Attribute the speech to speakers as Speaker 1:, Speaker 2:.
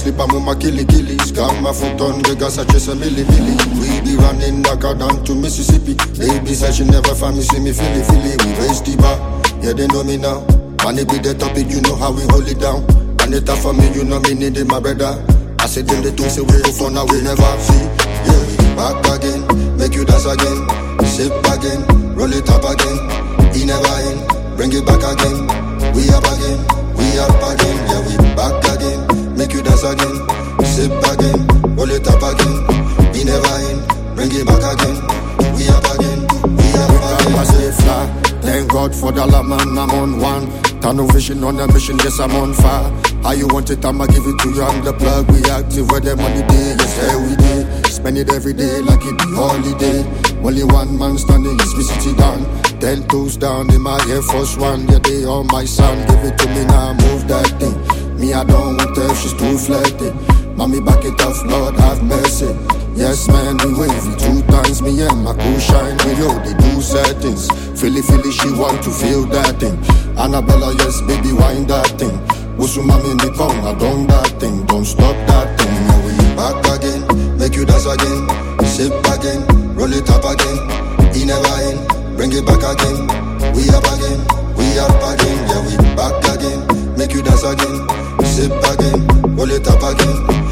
Speaker 1: sleep, I'm on my killy. Scam my foot on the gas, I chase a milli. We be running Dakar down to Mississippi. Baby said she never find me, see me Philly. We raise the bar, yeah they know me now. Money be the topic, you know how we hold it down. And it tough for me, you know me need it, my brother. I said them the things we go for now, we never see. Yeah, we back again, make you dance again. Sip again, roll it up again. He never in, bring it back again. We up again, yeah we back again. Make you dance again, sip again, roll it up again. He never in, bring it back again. We up again, I say fly. Thank God for the man, I'm on one. Tunnel vision on a mission, yes I'm on fire. How you want it, I'ma give it to you, I'm the plug. We active where the money day, yes every day. Spend it every day like it be holiday. Only one man standing, yes, me city down. 10 toes down in my Air Force One. Yeah, they on my son, give it to me now, move that thing. Me, I don't want her, she's too flirty. Mommy, back it off, Lord, have mercy. Yes, man, we wavy 2 times. Me and my cool shine, we know they do settings. Philly, she want to feel that thing. Annabella, yes, baby, wind that thing. Wusu mami, me come, I done that thing. Don't stop that thing. Now we back again, make you dance again. Sip again, roll it up again. He never in, bring it back again. We up again, yeah we back again. Make you dance again, sip again, roll it up again.